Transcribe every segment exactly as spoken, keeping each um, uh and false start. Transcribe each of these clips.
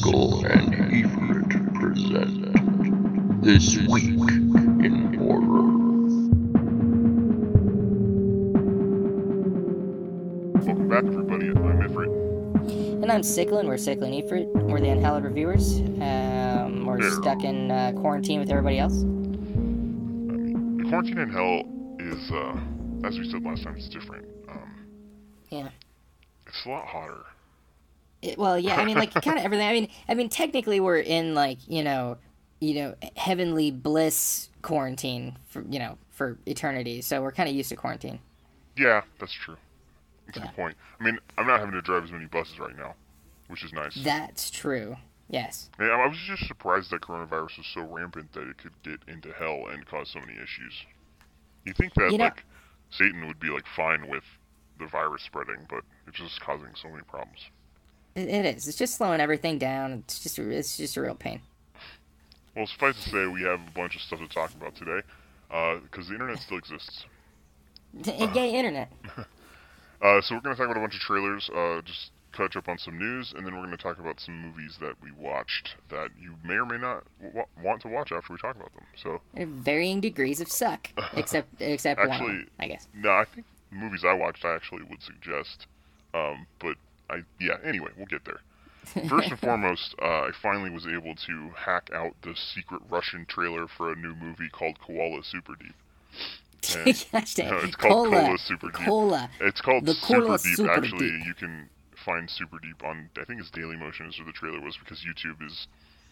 Sickle and Efrit present This Week in Horror. Welcome back, everybody. I'm Ifrit. And I'm Sickle, and we're Sickle and Efrit. We're the Unhallowed Reviewers. Um, we're Yeah. stuck in uh, quarantine with everybody else. I mean, the quarantine in hell is, uh, as we said last time, it's different. Um, Yeah. it's a lot hotter. It, well, yeah. I mean, like kind of everything. I mean, I mean, technically, we're in like you know, you know, heavenly bliss quarantine for you know for eternity. So we're kind of used to quarantine. Yeah, that's true. That's a Yeah. good point. I mean, I'm not having to drive as many buses right now, which is nice. That's true. Yes. Yeah, I was just surprised that coronavirus was so rampant that it could get into hell and cause so many issues. You think that You know- like Satan would be like fine with the virus spreading, but it's just causing so many problems. It, it is. It's just slowing everything down. It's just a, it's just a real pain. Well, suffice to say, we have a bunch of stuff to talk about today, because the internet still exists. Yay, internet. Uh, so we're going to talk about a bunch of trailers, uh, just catch up on some news, and then we're going to talk about some movies that we watched that you may or may not w- want to watch after we talk about them. So, Varying degrees of suck, except except one, of Actually- them, I guess. no, I think the movies I watched I actually would suggest, um, but I yeah. Anyway, we'll get there. First and foremost, uh, I finally was able to hack out the secret Russian trailer for a new movie called Koala Super Deep. And- Gosh dang. no, it's called Cola, Koala Super Deep. Cola. It's called The Super Koala Deep. Super Actually, Deep. you can find Super Deep on, I think it's Dailymotion is where the trailer was, because YouTube is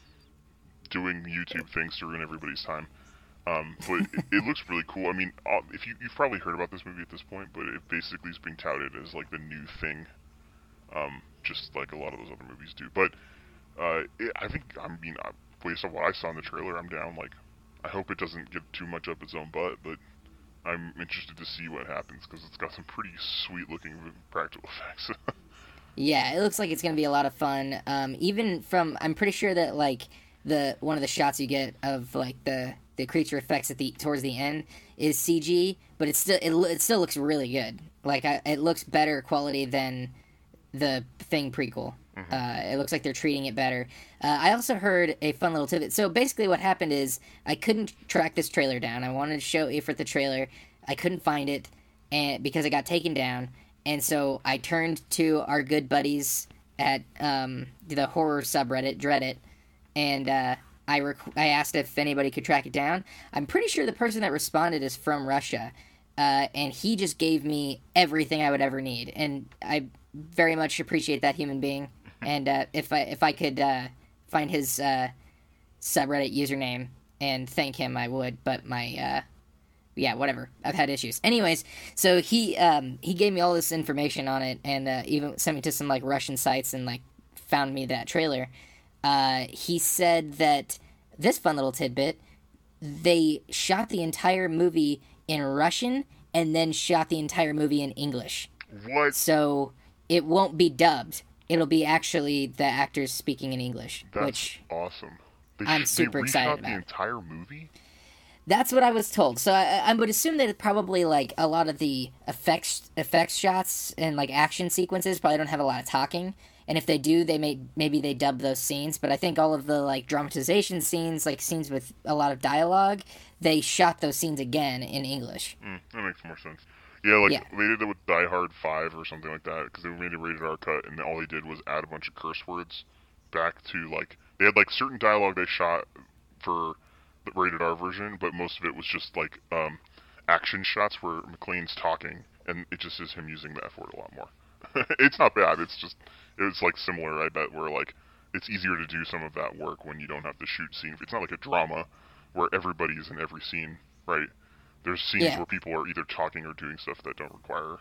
doing YouTube things to ruin everybody's time. Um, but it, it looks really cool. I mean, uh, if you, you've probably heard about this movie at this point, but it basically is being touted as like the new thing, um, just like a lot of those other movies do. But uh, it, I think, I mean, uh, based on what I saw in the trailer, I'm down. Like, I hope it doesn't get too much up its own butt, but I'm interested to see what happens, because it's got some pretty sweet-looking practical effects. Yeah, it looks like it's gonna be a lot of fun. Um, even from, I'm pretty sure that like the one of the shots you get of like the the creature effects at the towards the end is C G, but it still it, lo- it still looks really good. Like I, it looks better quality than the Thing prequel. Uh, it looks like they're treating it better. Uh, I also heard a fun little tidbit. So basically, what happened is I couldn't track this trailer down. I wanted to show Ifrit the trailer. I couldn't find it, and because it got taken down. And so I turned to our good buddies at um, the horror subreddit, Dreadit, and uh, I rec- I asked if anybody could track it down. I'm pretty sure the person that responded is from Russia, uh, and he just gave me everything I would ever need, and I very much appreciate that human being. And uh, if I if I could uh, find his uh, subreddit username and thank him, I would. But my uh, yeah, whatever. I've had issues. Anyways, so he um, he gave me all this information on it, and uh, even sent me to some like Russian sites and like found me that trailer. Uh, he said that this fun little tidbit: they shot the entire movie in Russian and then shot the entire movie in English. What? So it won't be dubbed. It'll be actually the actors speaking in English, That's which awesome. They I'm sh- super they excited reshot the about. entire movie? that's what I was told. So I, I would assume that it's probably like a lot of the effects effects shots and like action sequences probably don't have a lot of talking. And if they do, they may maybe they dub those scenes. But I think all of the like dramatization scenes, like scenes with a lot of dialogue, they shot those scenes again in English. Mm, that makes more sense. Yeah, like, Yeah. they did it with Die Hard five or something like that, because they made a rated R cut, and all they did was add a bunch of curse words back to, like, they had, like, certain dialogue they shot for the rated R version, but most of it was just, like, um, action shots where McClane's talking, and it just is him using the F word a lot more. It's not bad, it's just, it's, like, similar, I bet, where, like, it's easier to do some of that work when you don't have to shoot scene. It's not like a drama where everybody is in every scene, right? There's scenes Yeah. where people are either talking or doing stuff that don't require,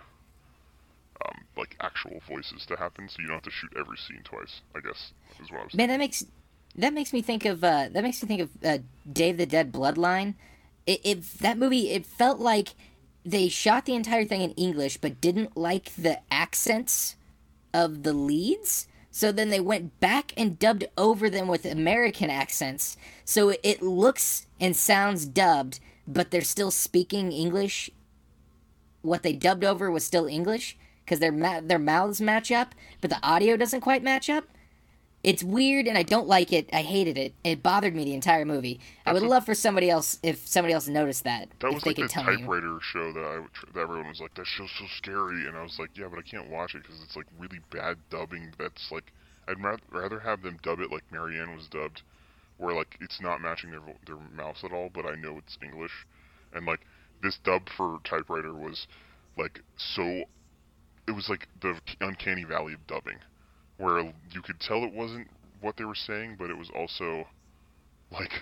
um, like, actual voices to happen, so you don't have to shoot every scene twice, I guess, is what I was Man, that makes that makes me think of uh, that makes me think of uh, Day of the Dead Bloodline. It, it that movie it felt like they shot the entire thing in English but didn't like the accents of the leads. So then they went back and dubbed over them with American accents. So it looks and sounds dubbed, but they're still speaking English. What they dubbed over was still English because their ma- their mouths match up, but the audio doesn't quite match up. it's weird, and I don't like it. I hated it. It bothered me the entire movie. I would a- love for somebody else, if somebody else noticed that, That if was they like could the tell me. typewriter show that I would tr- that everyone was like, that show's so scary, and I was like, yeah, but I can't watch it because it's like really bad dubbing. That's like, I'd ra- rather have them dub it like Marianne was dubbed, where like it's not matching their vo- their mouths at all, but I know it's English, and like this dub for typewriter was like so, it was like the uncanny valley of dubbing, where you could tell it wasn't what they were saying, but it was also like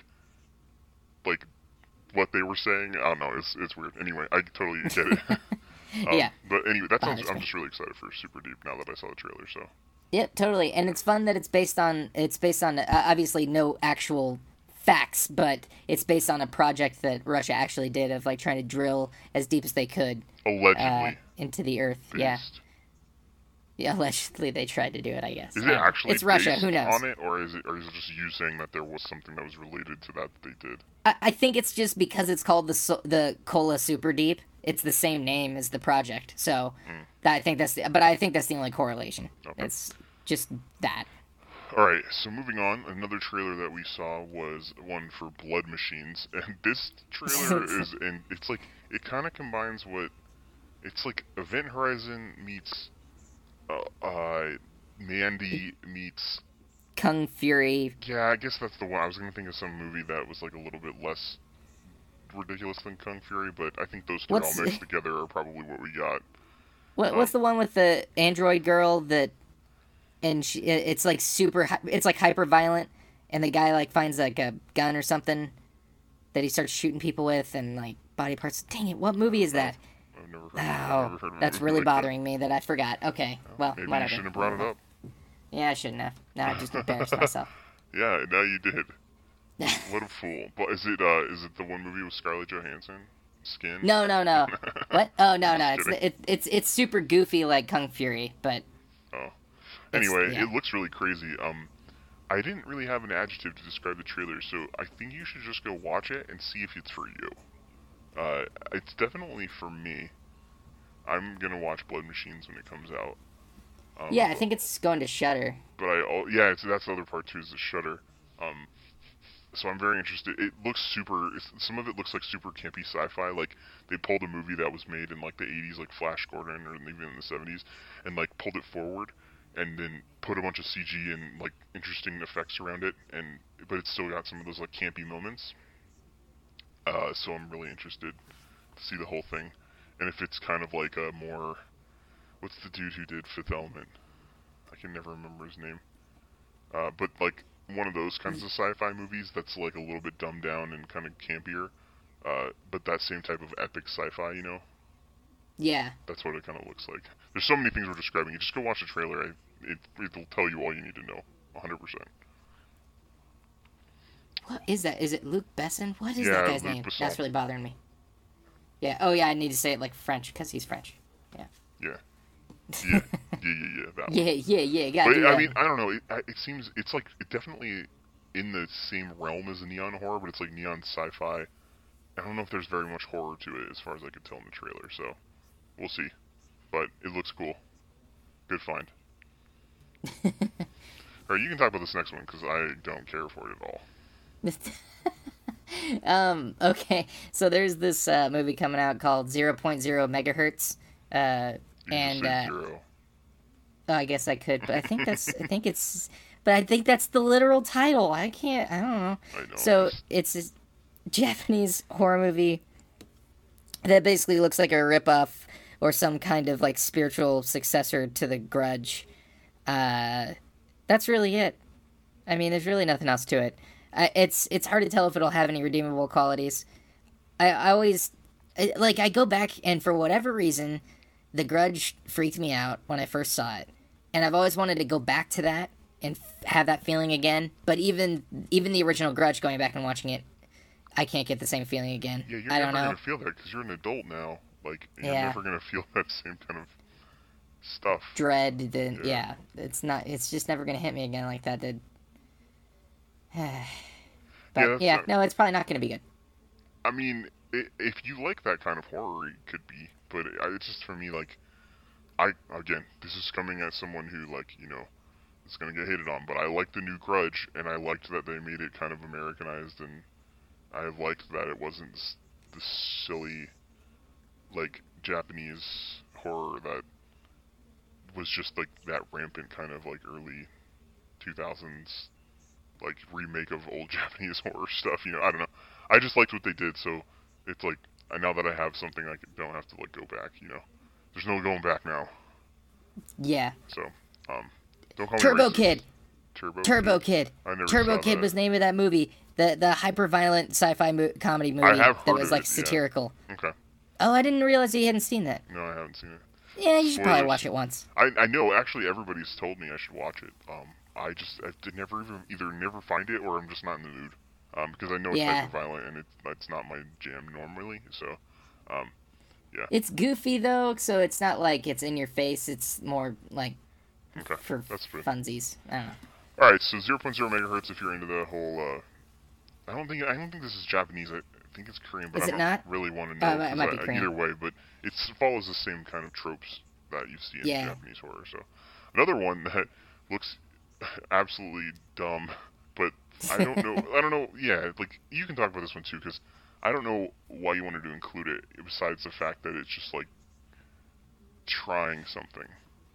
like what they were saying. I don't know. It's it's weird. Anyway, I totally get it. um, Yeah. But anyway, that sounds. Bothers I'm me. just really excited for Super Deep now that I saw the trailer. So Yep, totally. And it's fun that it's based on it's based on uh, obviously no actual facts, but it's based on a project that Russia actually did of like trying to drill as deep as they could uh, allegedly into the earth. based. Yeah. Yeah, allegedly they tried to do it, I guess. Is I it don't know. actually It's Russia, based who knows? on it, or is it, or is it just you saying that there was something that was related to that that they did? I, I think it's just because it's called the so- the Cola Super Deep. It's the same name as the project, so that, I think that's the, but I think that's the only correlation. Okay. It's just that. All right, so moving on, another trailer that we saw was one for Blood Machines, and this trailer is, and it's like it kind of combines what it's like Event Horizon meets uh, uh Mandy meets Kung Fury. yeah, I guess that's the one. I was gonna think of some movie that was like a little bit less ridiculous than Kung Fury, but I think those three What's- all mixed together are probably what we got. What, what's the one with the android girl that, and she, it- it's like super, hy- it's like hyper violent, and the guy like finds like a gun or something that he starts shooting people with, and like body parts. Dang it, what movie is that? I've never heard, I've never Oh, heard of a that's movie really like that. bothering me that I forgot. Okay, well, Maybe whatever. you shouldn't have brought it up. Yeah, I shouldn't have. No, I just embarrassed myself. Yeah, now you did. What a fool! But is it uh is it the one movie with Scarlett Johansson? Skin? No, no, no. What? Oh, no, no. Just It's kidding. it, it's it's super goofy like Kung Fury, but Oh. It's- Anyway, yeah. it looks really crazy. Um, I didn't really have an adjective to describe the trailer, so I think you should just go watch it and see if it's for you. Uh, it's definitely for me. I'm gonna watch Blood Machines when it comes out. Um, yeah, I think it's going to Shudder. But I, al- yeah, it's, that's the other part too, is the Shutter. Um, so I'm very interested. It looks super. It's, some of it looks like super campy sci-fi. Like they pulled a movie that was made in like the eighties, like Flash Gordon, or even in the seventies, and like pulled it forward, and then put a bunch of C G and like interesting effects around it, and but it's still got some of those like campy moments. Uh, so I'm really interested to see the whole thing, and if it's kind of like a more, what's the dude who did Fifth Element? I can never remember his name. Uh, but like one of those kinds of sci-fi movies that's like a little bit dumbed down and kind of campier, uh, but that same type of epic sci-fi, you know? Yeah. That's what it kind of looks like. There's so many things we're describing. You just go watch the trailer. I, it, it'll tell you all you need to know, one hundred percent. What is that? Is it Luke Besson? What is Yeah, that guy's Luc name? Besson. That's really bothering me. Yeah. Oh, yeah. I need to say it like French because he's French. Yeah. Yeah. Yeah, yeah, yeah, yeah, that one. Yeah, yeah, yeah. Gotta But do I that. mean, I don't know. It, I- it seems it's like it definitely in the same realm as neon horror, but it's like neon sci-fi. I don't know if there's very much horror to it as far as I could tell in the trailer. So we'll see. But it looks cool. Good find. All right, you can talk about this next one because I don't care for it at all. um. Okay. So there's this uh, movie coming out called zero point zero megahertz. Uh, You and just say uh, zero. oh, I guess I could, but I think that's. I think it's. But I think that's the literal title. I can't. I don't know. I know. So it's- it's this Japanese horror movie that basically looks like a ripoff or some kind of like spiritual successor to The Grudge. Uh, that's really it. I mean, there's really nothing else to it. I, it's it's hard to tell if it'll have any redeemable qualities. I, I always I, like I go back and for whatever reason, The Grudge freaked me out when I first saw it, and I've always wanted to go back to that and f- have that feeling again. But even even the original Grudge, going back and watching it, I can't get the same feeling again. Yeah, you're I never don't know. gonna feel that because you're an adult now. Like you're Yeah. never gonna feel that same kind of stuff. Dread, the, Yeah. yeah. it's not. It's just never gonna hit me again like that did. But that's yeah, not- no, it's probably not gonna be good. I mean, i if you like that kind of horror, it could be. But it, it's just for me, like, I again, this is coming as someone who, like, you know, it's gonna get hated on. But I liked the new Grudge, and I liked that they made it kind of Americanized, and I liked that it wasn't the silly, like, Japanese horror that was just like that rampant kind of like early two thousands like remake of old Japanese horror stuff. You know, I don't know. I just liked what they did, so it's like now that I have something, I don't have to like go back. You know, there's no going back now. Yeah. So, um, don't call Turbo me racist. Kid. Turbo, Turbo Kid. Kid. I never Turbo saw Kid that. was the name of that movie. The the hyper violent sci-fi mo- comedy movie I have that heard was of like it, yeah. satirical. Okay. Oh, I didn't realize you hadn't seen that. No, I haven't seen it. Yeah, you should probably Spoilers. watch it once. I I know actually everybody's told me I should watch it. Um, I just I did never even either never find it or I'm just not in the mood. Um, because I know it's Yeah. hyper violent and it's it's not my jam normally. So, um, yeah. It's goofy though, so it's not like it's in your face. It's more like Okay. for That's fair. funsies. I don't know. All right. So zero point zero megahertz if you're into the whole. Uh, I don't think I don't think this is Japanese. I think it's Korean, but Is I it don't not? really want to Oh, know. it might- it might be 'cause I- Korean. either way, but it follows the same kind of tropes that you see in Yeah. Japanese horror. So another one that looks absolutely dumb, but I don't know. I don't know. Yeah, like you can talk about this one too, because I don't know why you wanted to include it. Besides the fact that it's just like trying something.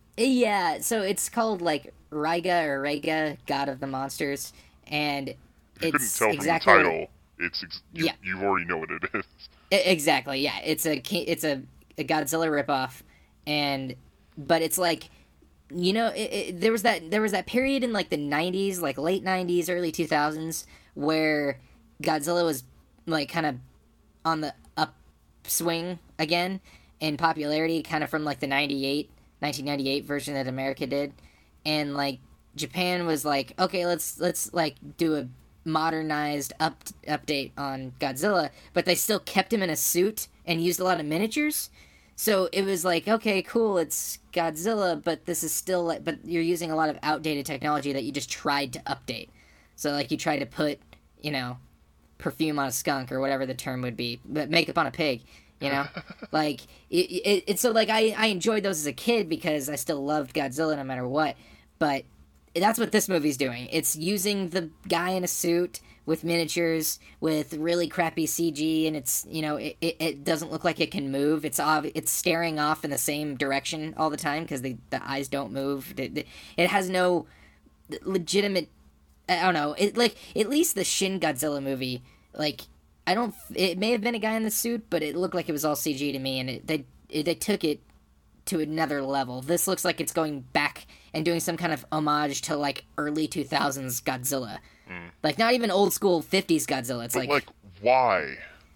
Yeah, so it's called like Raiga or Raiga, God of the Monsters, and If you couldn't it's tell from exactly the title, it's ex- you, Yeah. you already know what it is. I- exactly, yeah. It's a ki- it's a, a Godzilla ripoff, and but it's like, you know, it, it, there was that there was that period in like the nineties, like late nineties, early two thousands, where Godzilla was like kind of on the upswing again in popularity, kind of from like the ninety-eight, nineteen ninety-eight version that America did, and like Japan was like, okay, let's let's like do a modernized up update on Godzilla, but they still kept him in a suit and used a lot of miniatures. So it was like, okay, cool, it's Godzilla, but this is still like, but you're using a lot of outdated technology that you just tried to update. So like you tried to put, you know, perfume on a skunk or whatever the term would be, but makeup on a pig, you know, like it, it, it's so like I I enjoyed those as a kid because I still loved Godzilla no matter what, but that's what this movie's doing. It's using the guy in a suit with miniatures, with really crappy C G, and it's, you know, it, it, it doesn't look like it can move. It's ob- it's staring off in the same direction all the time because the, the eyes don't move. It, it has no legitimate, I don't know, it like, at least the Shin Godzilla movie, like, I don't, it may have been a guy in the suit, but it looked like it was all C G to me, and it, they, it, they took it to another level. This looks like it's going back and doing some kind of homage to like early two thousands Godzilla. Mm. Like not even old school fifties Godzilla. It's But like, like, why?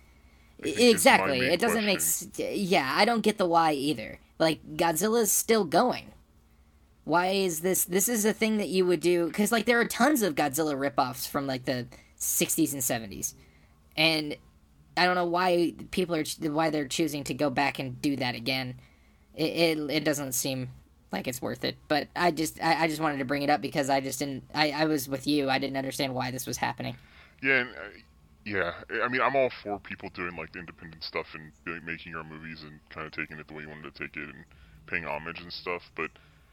I think is my exactly. main It doesn't make question. s- yeah, I don't get the why either. Like Godzilla's still going. Why is this this is a thing that you would do cuz like there are tons of Godzilla ripoffs from like the sixties and seventies. And I don't know why people are ch- why they're choosing to go back and do that again. It, it it doesn't seem like it's worth it. But I just I, I just wanted to bring it up because I just didn't I, I was with you. I didn't understand why this was happening. Yeah, and, uh, yeah. I mean, I'm all for people doing like the independent stuff and like, making your own movies and kind of taking it the way you wanted to take it and paying homage and stuff. But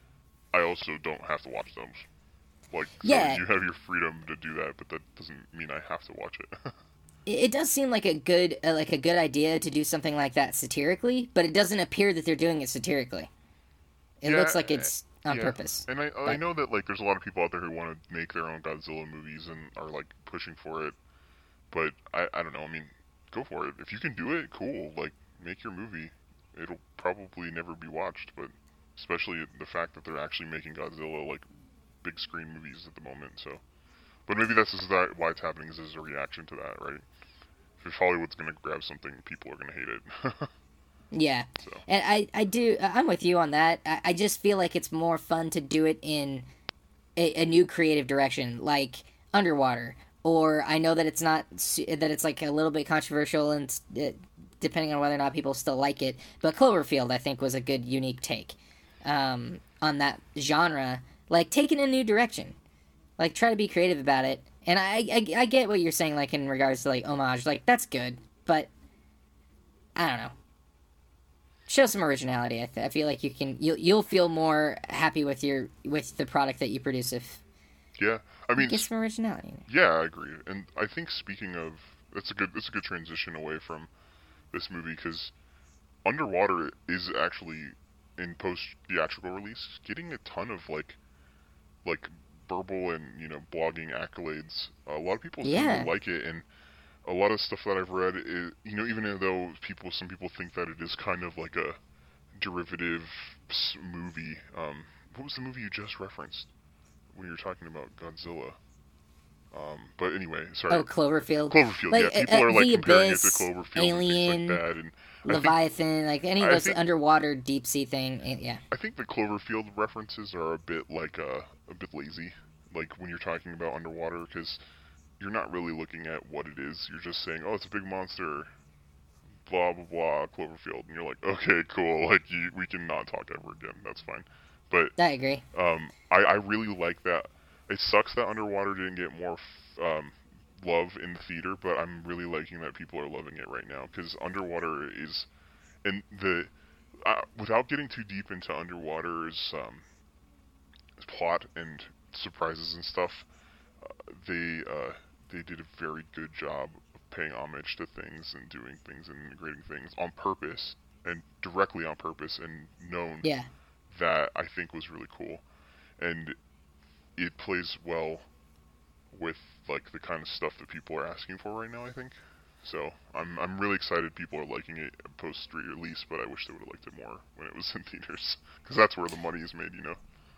I also don't have to watch them. Like, so Yeah. you have your freedom to do that, but that doesn't mean I have to watch it. It, it does seem like a good uh, like a good idea to do something like that satirically, but it doesn't appear that they're doing it satirically. It Yeah, looks like it's on yeah. purpose. And I I But- know that like there's a lot of people out there who want to make their own Godzilla movies and are like pushing for it. But I I don't know. I mean, go for it. If you can do it, cool. Like make your movie. It'll probably never be watched, but especially the fact that they're actually making Godzilla like big screen movies at the moment. So, but maybe that's just that why it's happening is as a reaction to that, right? If Hollywood's gonna grab something, people are gonna hate it. Yeah, So. and I, I do I'm with you on that. I, I just feel like it's more fun to do it in a, a new creative direction, like Underwater. Or I know that it's not su- that it's like a little bit controversial and uh, depending on whether or not people still like it. But Cloverfield, I think, was a good unique take um, on that genre. Like take it in a new direction. Like try to be creative about it. And I, I I get what you're saying, like in regards to like homage, like that's good, but I don't know. show some originality. I, th- I feel like you can you'll you'll feel more happy with your with the product that you produce if Yeah, I mean, you get some originality. yeah, I agree. And I think speaking of, that's a good that's a good transition away from this movie because Underwater is actually in post theatrical release getting a ton of like like verbal and you know blogging accolades. A lot of people seem Yeah. to like it, and a lot of stuff that I've read is you know even though people some people think that it is kind of like a derivative s- movie. Um, what was the movie you just referenced when you were talking about Godzilla? Um, but anyway, sorry. Oh, Cloverfield. Cloverfield, Like, yeah. People uh, are like The comparing Abyss, it to Cloverfield Alien, and things like that. And I think, Leviathan, like any of I those think- underwater deep sea thing. eh, Yeah. I think the Cloverfield references are a bit like uh, a bit lazy, like when you're talking about underwater, because you're not really looking at what it is. You're just saying, oh, it's a big monster, blah blah blah, Cloverfield, and you're like, okay, cool, like you, we can not talk ever again. That's fine. But I agree. um, I, I really like that. It sucks that Underwater didn't get more f- um, love in the theater, but I'm really liking that people are loving it right now because Underwater is, and the uh, without getting too deep into Underwater's um, plot and surprises and stuff, uh, they uh, they did a very good job of paying homage to things and doing things and integrating things on purpose and directly on purpose and known Yeah. that I think was really cool, and it plays well with like the kind of stuff that people are asking for right now. I think so. I'm I'm really excited. People are liking it post release, but I wish they would have liked it more when it was in theaters because that's where the money is made. You know.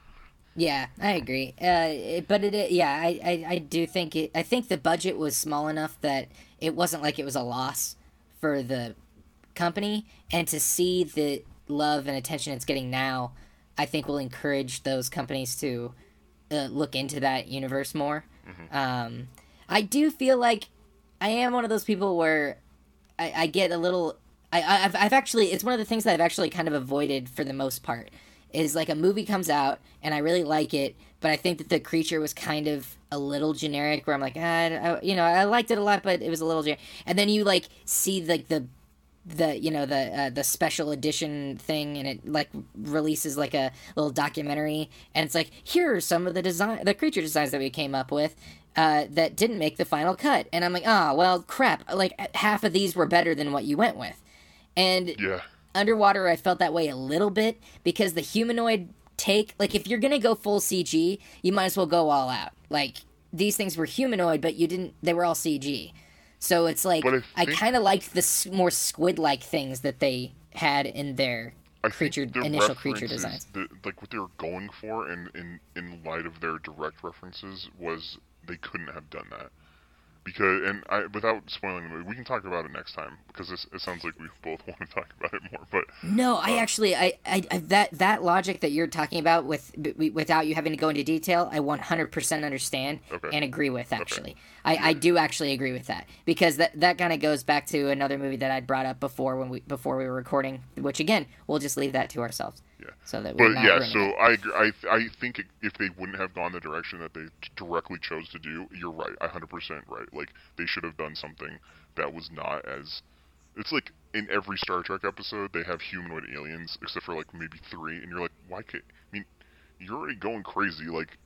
Yeah, I agree. Uh, it, but it, yeah, I, I, I do think it. I think the budget was small enough that it wasn't like it was a loss for the company, and to see the love and attention it's getting now, I think will encourage those companies to uh, look into that universe more. Mm-hmm. Um, I do feel like I am one of those people where I, I get a little. I, I've, I've actually. It's one of the things that I've actually kind of avoided for the most part. Is like a movie comes out and I really like it, but I think that the creature was kind of a little generic. Where I'm like, ah, I, you know, I liked it a lot, but it was a little generic. And then you like see like the, the you know the uh, the special edition thing, and it like releases like a little documentary, and it's like here are some of the design, the creature designs that we came up with. Uh, that didn't make the final cut, and I'm like, ah, oh, well, crap. Like half of these were better than what you went with, and Yeah. Underwater, I felt that way a little bit because the humanoid take, like, if you're gonna go full C G, you might as well go all out. Like, these things were humanoid, but you didn't, they were all C G. So it's like, But I I, think- kind of liked the s- more squid like things that they had in their I creature, think the initial creature references, designs. The, like what they were going for, and in in light of their direct references, was they couldn't have done that because, and I without spoiling the movie, we can talk about it next time because this, it sounds like we both want to talk about it more. But No, I Uh, actually, I, I, I, that that logic that you're talking about with b- without you having to go into detail, I one hundred percent understand Okay. and agree with. Actually, I, I do actually agree with that because that that kind of goes back to another movie that I'd brought up before when we before we were recording. Which again, we'll just leave that to ourselves. Yeah. So that we're But not yeah, ruining so it. I, agree- I I think if they wouldn't have gone the direction that they directly chose to do, you're right, one hundred percent right. Like they should have done something that was not as. It's like in every Star Trek episode they have humanoid aliens, except for like maybe three, and you're like, why can't? I mean, you're already going crazy. Like,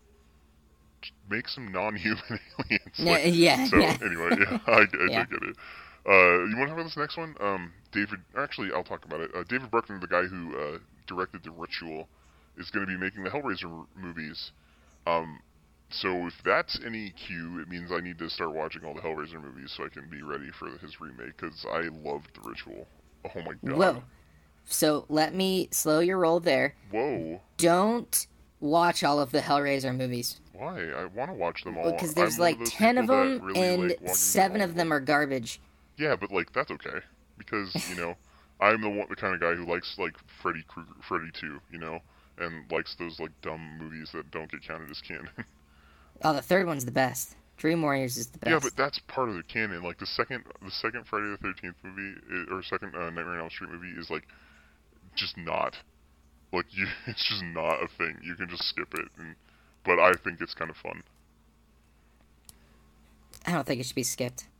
make some non-human aliens. Yeah, Like, yeah, So yeah. anyway, yeah, I, I Yeah. did get it. Uh, you want to talk about this next one? Um, David. Actually, I'll talk about it. Uh, David Bruckner, the guy who uh, directed The Ritual, is going to be making the Hellraiser r- movies. Um, so if that's any cue, it means I need to start watching all the Hellraiser movies so I can be ready for his remake because I loved The Ritual. Oh my god. Whoa. So let me slow your roll there. Whoa. Don't watch all of the Hellraiser movies Why? I want to watch them all. because there's I'm one like those ten of people that them really and like walking seven through of all them are garbage. Yeah, but like that's okay because you know I'm the one, the kind of guy who likes like Freddy Krueger, Freddy two, you know, and likes those like dumb movies that don't get counted as canon. Oh, the third one's the best. Dream Warriors is the best. Yeah, but that's part of the canon. Like the second, the second Friday the thirteenth movie i- or second uh, Nightmare on Elm Street movie is like just not like you. It's just not a thing. You can just skip it. And, but I think it's kind of fun. I don't think it should be skipped.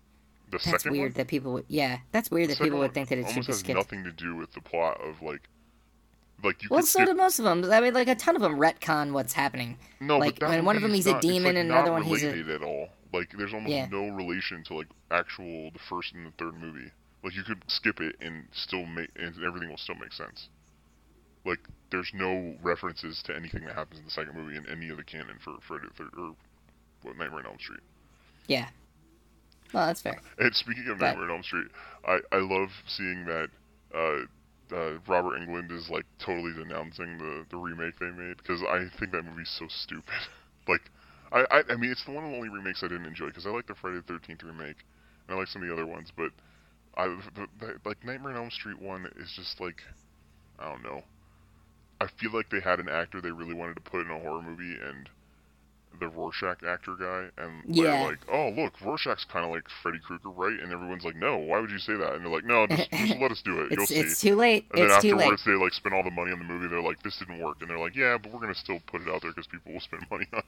The That's second weird one? that people would. Yeah, that's weird The that second people one would think that it should almost be has skipped. nothing to do with the plot of like, like you Well, could so skip. do most of them. I mean, like a ton of them retcon what's happening. No, Like, but that in one of them movie he's is a not. It's demon, like and not another one he's a. related at all. Like there's almost Yeah. no relation to like actual the first and the third movie. Like you could skip it and still make and everything will still make sense. Like there's no references to anything that happens in the second movie in any of the canon for Friday the Third or what Nightmare on Elm Street. Yeah. Well, that's fair. And speaking of But- Nightmare on Elm Street, I, I love seeing that uh, uh, Robert Englund is like totally denouncing the, the remake they made because I think that movie's so stupid. like, I, I I mean it's the one of the only remakes I didn't enjoy because I like the Friday the Thirteenth remake and I like some of the other ones, but I the, the, like Nightmare on Elm Street one is just like I don't know. I feel like they had an actor they really wanted to put in a horror movie and the Rorschach actor guy, and Yeah. they're like, "Oh, look, Rorschach's kind of like Freddy Krueger, right?" And everyone's like, "No, why would you say that?" And they're like, "No, just, just let us do it. You'll It's see." it's too late. and then It's too late. afterwards, they like spend all the money on the movie. They're like, "This didn't work," and they're like, "Yeah, but we're gonna still put it out there because people will spend money on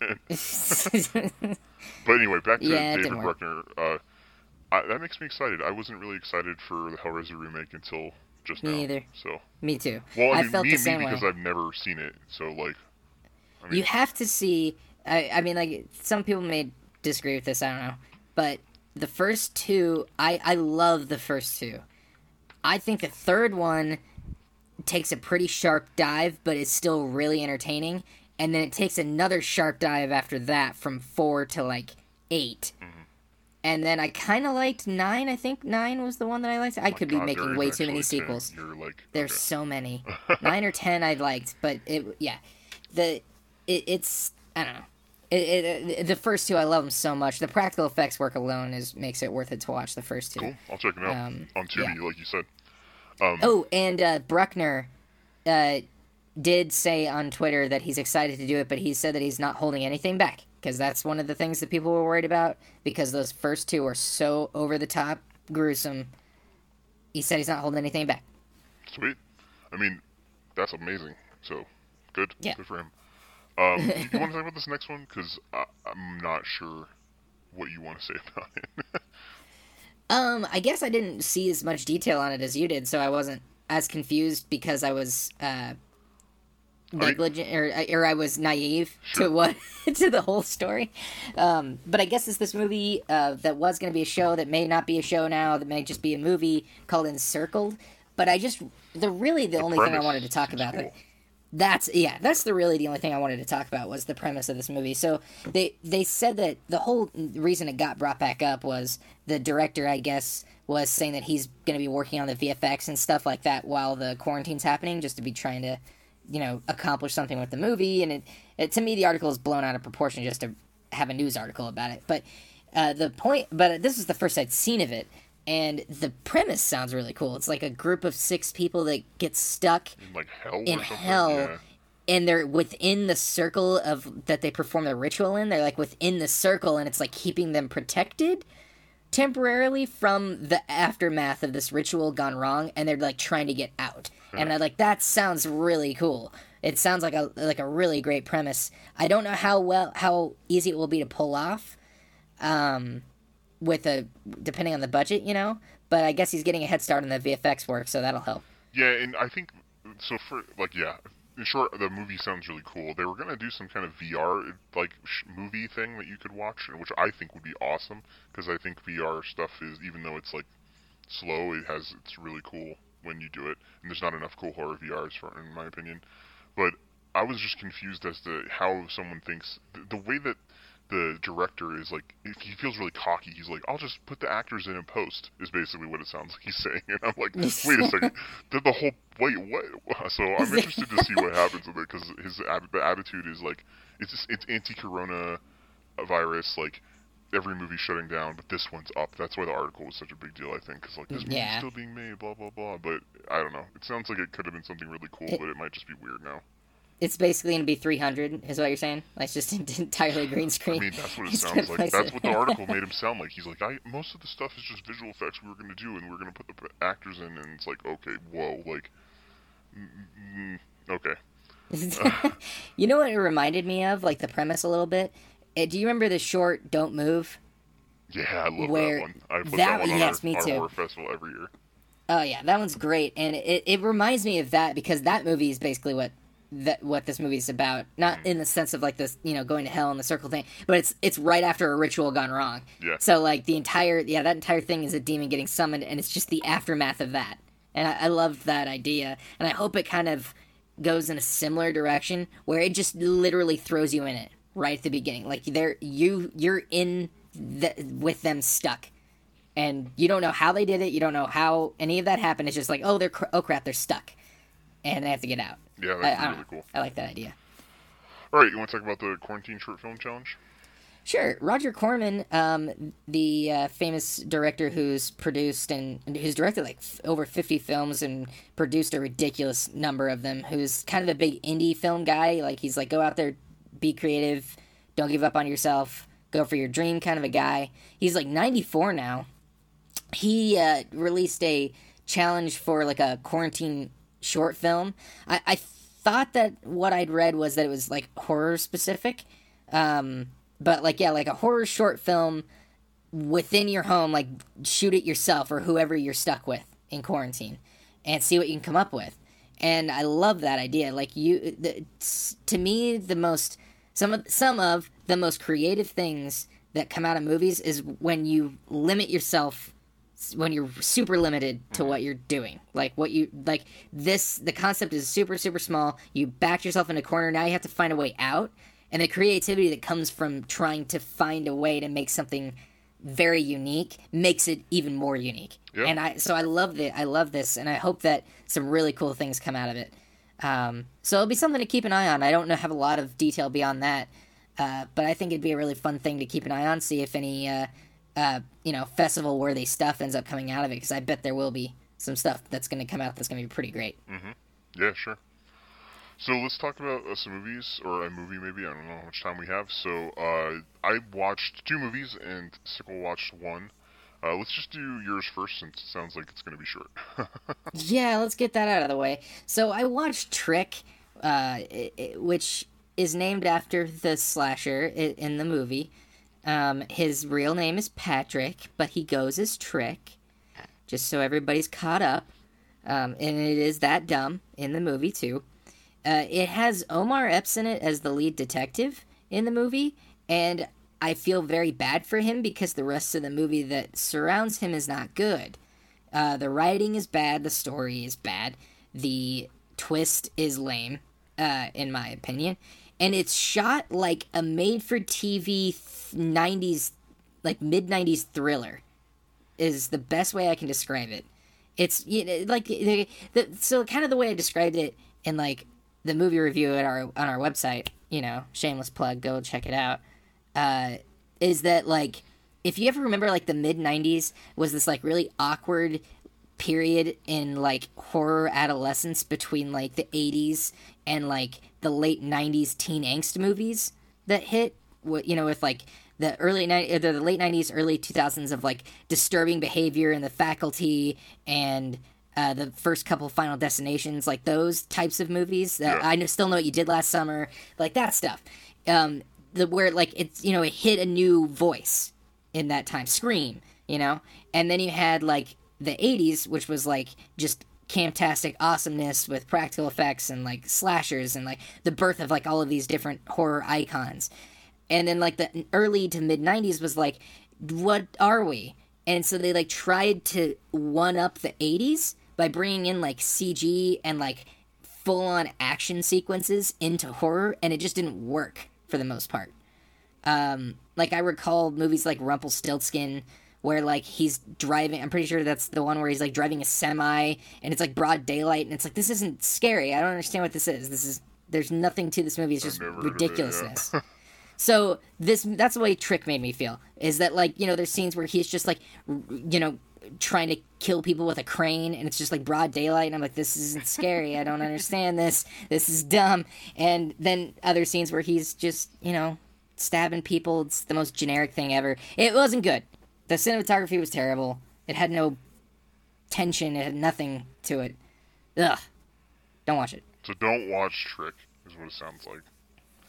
it." But anyway, back to Yeah, it David didn't work. Bruckner. Uh, I, that makes me excited. I wasn't really excited for the Hellraiser remake until just Me now. either. So, Me too. well, I, I mean, felt me, the me same because way. I've never seen it. So, like, I mean, You have to see. I, I mean, like some people may disagree with this. I don't know, but the first two, I I love the first two. I think the third one takes a pretty sharp dive, but it's still really entertaining. And then it takes another sharp dive after that from four to like eight. Mm-hmm. And then I kind of liked nine. I think nine was the one that I liked. I my could be God, making there is way too many actually ten. sequels. You're like, There's okay. so many. Nine or ten I liked, but it yeah, the it, it's I don't know. It, it, it, the first two I love them so much. The practical effects work alone is makes it worth it to watch the first two. Cool. I'll check it out Um, on Tubi, yeah. like you said. Um, Oh, and uh, Bruckner uh, did say on Twitter that he's excited to do it, but he said that he's not holding anything back because that's one of the things that people were worried about because those first two are so over the top gruesome. He said he's not holding anything back. Sweet. I mean, that's amazing. So, good. Yeah. Good for him. Um, you want to talk about this next one? Because I'm not sure what you want to say about it. Um, I guess I didn't see as much detail on it as you did, so I wasn't as confused because I was uh, negligent or or I was naive Sure. to what to the whole story. Um, but I guess it's this movie uh, that was going to be a show that may not be a show now, that may just be a movie called Encircled. But I just the really the, only thing I premise wanted to talk seems about. cool. That's yeah. That's the really the only thing I wanted to talk about was the premise of this movie. So they they said that the whole reason it got brought back up was the director, I guess, was saying that he's going to be working on the V F X and stuff like that while the quarantine's happening, just to be trying to, you know, accomplish something with the movie. And it, it to me, the article is blown out of proportion just to have a news article about it. But uh, the point, but this is the first I'd seen of it. And the premise sounds really cool. It's like a group of six people that get stuck In, like hell in or something? hell, Yeah. and they're within the circle of that they perform the ritual in. They're like within the circle, and it's like keeping them protected temporarily from the aftermath of this ritual gone wrong, and they're like trying to get out. And I like that sounds really cool. It sounds like a like a really great premise. I don't know how well how easy it will be to pull off. Um, with a depending on the budget, you know. But I guess he's getting a head start on the V F X work, so that'll help. Yeah, and I think so. For like, yeah, in short, the movie sounds really cool. They were gonna do some kind of V R like sh- movie thing that you could watch, which I think would be awesome because I think V R stuff is, even though it's like slow, it has it's really cool when you do it. And there's not enough cool horror V Rs, for, in my opinion. But I was just confused as to how someone thinks the, the way that the director is like, if he feels really cocky, he's like, I'll just put the actors in and post, is basically what it sounds like he's saying. And I'm like, wait a second, the, the whole, wait, what? So I'm interested to see what happens with it, because his the attitude is like, it's just, it's anti-corona virus, like, every movie's shutting down, but this one's up. That's why the article was such a big deal, I think, because like, this movie's Yeah. still being made, blah, blah, blah. But I don't know. It sounds like it could have been something really cool, It- but it might just be weird now. It's basically going to be three hundred, is what you're saying? Like, it's just entirely green screen. I mean, that's what it It's sounds gonna like. place That's it- what the article made him sound like. He's like, I most of the stuff is just visual effects we were going to do, and we are going to put the p- actors in, and it's like, okay, whoa, like, mm, mm, okay. You know what it reminded me of? Like, the premise a little bit? Uh, do you remember the short Don't Move? Yeah, I love Where that one. I put that- that, one on yes, our, me our too. horror festival every year. Oh yeah, that one's great, and it, it reminds me of that because that movie is basically what that what this movie is about. Not in the sense of like this, you know, going to hell and the circle thing, but it's it's right after a ritual gone wrong. Yeah. So like the entire yeah that entire thing is a demon getting summoned, and it's just the aftermath of that. And I, I love that idea, and I hope it kind of goes in a similar direction where it just literally throws you in it right at the beginning. Like they're you you're in the, with them stuck. And you don't know how they did it. You don't know how any of that happened. It's just like, oh, they're cr- oh crap, they're stuck, and they have to get out. Yeah, I, that's I don't really know. cool. I like that idea. All right, you want to talk about the Quarantine Short Film Challenge? Sure, Roger Corman, um, the uh, famous director who's produced and who's directed like f- over fifty films and produced a ridiculous number of them. Who's kind of a big indie film guy. Like he's like, go out there, be creative, don't give up on yourself, go for your dream kind of a guy. He's like ninety-four now. He uh, released a challenge for like a quarantine short film. I, I thought that what I'd read was that it was like horror specific, um, but like yeah, like a horror short film within your home. Like shoot it yourself or whoever you're stuck with in quarantine, and see what you can come up with. And I love that idea. Like you, the, to me, the most some of some of the most creative things that come out of movies is when you limit yourself, when you're super limited to what you're doing. Like what you like this the concept is super super small. You back yourself in a corner, now you have to find a way out. And the creativity that comes from trying to find a way to make something very unique makes it even more unique. Yep. And I so I love it. I love this, and I hope that some really cool things come out of it. Um, so it'll be something to keep an eye on. I don't know have a lot of detail beyond that, uh, but I think it'd be a really fun thing to keep an eye on. See if any uh, uh, you know festival worthy stuff ends up coming out of it, because I bet there will be some stuff that's going to come out that's going to be pretty great. Mm-hmm. Yeah, sure. So let's talk about uh, some movies, or a movie maybe. I don't know how much time we have. So uh, I watched two movies, and Sickle watched one. Uh, let's just do yours first, since it sounds like it's going to be short. Yeah, let's get that out of the way. So I watched Trick, uh, it, it, which is named after the slasher i- in the movie. Um, his real name is Patrick, but he goes as Trick, just so everybody's caught up. Um, and it is that dumb in the movie, too. Uh, it has Omar Epps in it as the lead detective in the movie, and I feel very bad for him because the rest of the movie that surrounds him is not good. Uh, the writing is bad, the story is bad, the twist is lame, uh, in my opinion, and it's shot like a made-for-T V th- nineties, like mid-nineties thriller, is the best way I can describe it. It's you know, like the, the so kind of the way I described it in like the movie review at our on our website, you know, shameless plug, go check it out. Uh, is that like if you ever remember like the mid nineties was this like really awkward period in like horror adolescence between like the eighties and like the late nineties teen angst movies that hit, you know, with like the early ni- the late nineties, early two thousands of like disturbing behavior in The Faculty and uh, the first couple of Final Destinations, like those types of movies. That Yeah. I know, still know what you did last summer, like that stuff. Um, the where like it's you know it hit a new voice in that time, Scream, you know, and then you had like the eighties, which was like just camptastic awesomeness with practical effects and like slashers and like the birth of like all of these different horror icons. And then like the early to mid nineties was like, what are we? And so they like tried to one up the eighties by bringing in like C G and like full on action sequences into horror, and it just didn't work for the most part. Um, like I recall movies like Rumpelstiltskin, where like he's driving. I'm pretty sure that's the one where he's like driving a semi, and it's like broad daylight, and it's like this isn't scary. I don't understand what this is. This is there's nothing to this movie. It's just never heard of it, ridiculousness. yeah. So this that's the way Trick made me feel, is that like, you know, there's scenes where he's just like, you know, trying to kill people with a crane, and it's just like broad daylight, and I'm like, this isn't scary. I don't understand this. This is dumb. And then other scenes where he's just, you know, stabbing people. It's the most generic thing ever. It wasn't good. The cinematography was terrible. It had no tension. It had nothing to it. Ugh. Don't watch it. So don't watch Trick, is what it sounds like.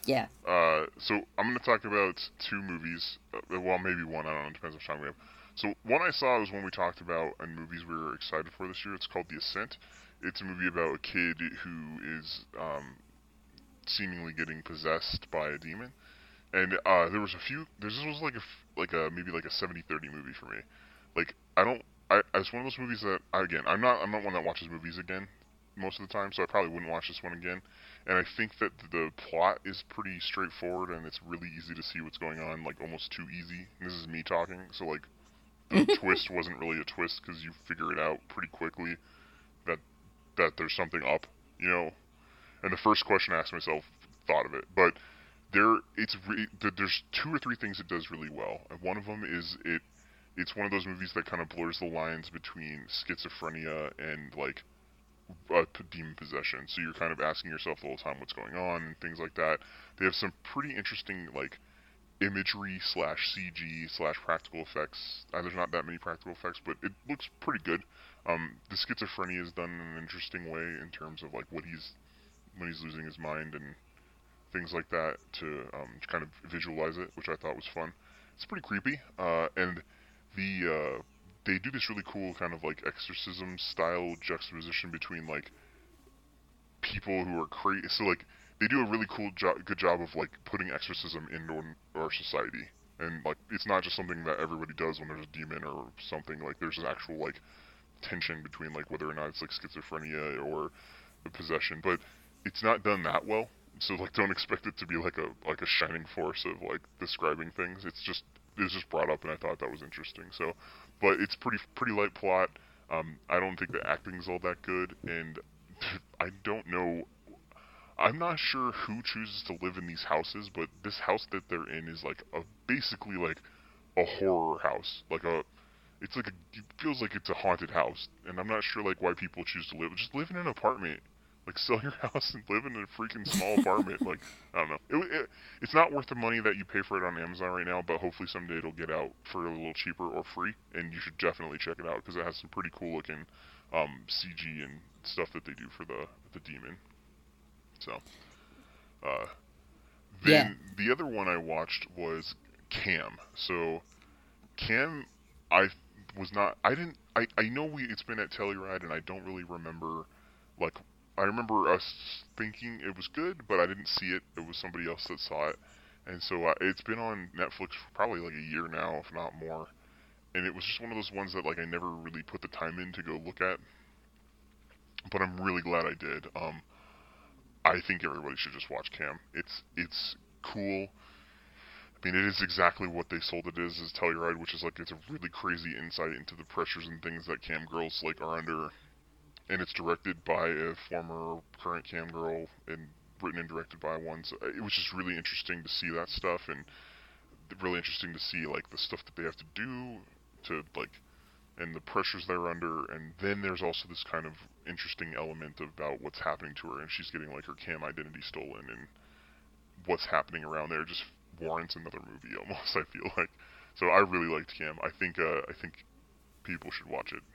Yeah. Uh, so I'm going to talk about two movies. Uh, well, maybe one. I don't know. It depends how much time we have. So one I saw was one we talked about in movies we were excited for this year. It's called The Ascent. It's a movie about a kid who is um, seemingly getting possessed by a demon. And uh, there was a few. This was like a like a maybe like a seventy thirty movie for me. Like I don't. I it's one of those movies that again I'm not I'm not one that watches movies again most of the time, so I probably wouldn't watch this one again. And I think that the plot is pretty straightforward, and it's really easy to see what's going on, like almost too easy. And this is me talking, so like the twist wasn't really a twist because you figure it out pretty quickly that that there's something up, you know. And the first question I asked myself thought of it, but there it's re- there's two or three things it does really well, and one of them is it it's one of those movies that kind of blurs the lines between schizophrenia and like uh, demon possession. So you're kind of asking yourself the whole time what's going on and things like that. They have some pretty interesting like imagery slash C G slash practical effects. Uh, there's not that many practical effects, but it looks pretty good. Um, the schizophrenia is done in an interesting way in terms of like what he's when he's losing his mind and things like that to um, kind of visualize it, which I thought was fun. It's pretty creepy, uh, and the uh, they do this really cool kind of like exorcism style juxtaposition between like people who are crazy. So like they do a really cool job, good job of like putting exorcism into our society, and like it's not just something that everybody does when there's a demon or something. Like there's an actual like tension between like whether or not it's like schizophrenia or the possession, but it's not done that well. So like don't expect it to be like a like a shining force of like describing things. It's just it's just brought up, and I thought that was interesting. So, but it's pretty pretty light plot. Um, I don't think the acting's all that good, and I don't know. I'm not sure who chooses to live in these houses, but this house that they're in is like a basically like a horror house. Like a, it's like a, it feels like it's a haunted house, and I'm not sure like why people choose to live. Just live in an apartment. Like, sell your house and live in a freaking small apartment. Like, I don't know. It, it, it's not worth the money that you pay for it on Amazon right now, but hopefully someday it'll get out for a little cheaper or free, and you should definitely check it out, because it has some pretty cool-looking um, C G and stuff that they do for the, the demon. So, uh, then yeah. The other one I watched was Cam. So, Cam, I was not, I didn't, I, I know we it's been at Telluride, and I don't really remember, like, I remember us thinking it was good, but I didn't see it. It was somebody else that saw it. And so uh, it's been on Netflix for probably like a year now, if not more. And it was just one of those ones that like I never really put the time in to go look at. But I'm really glad I did. Um, I think everybody should just watch Cam. It's it's cool. I mean, it is exactly what they sold it as, as Telluride, which is like it's a really crazy insight into the pressures and things that cam girls like are under. And it's directed by a former current cam girl and written and directed by one. So it was just really interesting to see that stuff, and really interesting to see like the stuff that they have to do to like, and the pressures they're under. And then there's also this kind of interesting element about what's happening to her, and she's getting like her cam identity stolen, and what's happening around there just warrants another movie almost. I feel like. So I really liked Cam. I think uh, I think people should watch it.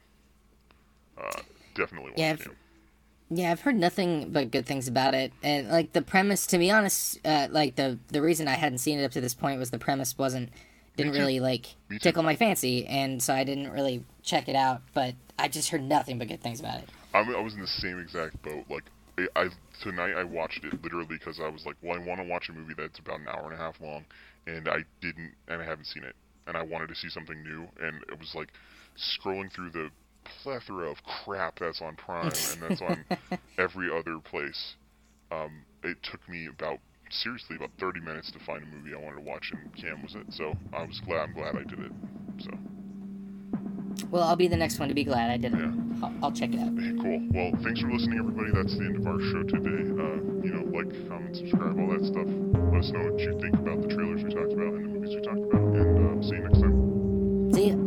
Uh, definitely watch yeah, Cam. Yeah, I've heard nothing but good things about it, and like the premise. To be honest, uh, like the the reason I hadn't seen it up to this point was the premise wasn't didn't really like tickle my fancy, and so I didn't really check it out. But I just heard nothing but good things about it. I, I was in the same exact boat. Like I, I tonight I watched it literally because I was like, well, I want to watch a movie that's about an hour and a half long, and I didn't, and I haven't seen it, and I wanted to see something new, and it was like scrolling through the plethora of crap that's on Prime and that's on every other place. Um, it took me about seriously about thirty minutes to find a movie I wanted to watch, and Cam was it. So I was glad. I'm glad I did it. So. Well, I'll be the next one to be glad I did it. Yeah. I'll, I'll check it out. Hey, cool. Well, thanks for listening, everybody. That's the end of our show today. Uh, you know, like, comment, subscribe, all that stuff. Let us know what you think about the trailers we talked about and the movies we talked about, and uh, see you next time. See ya.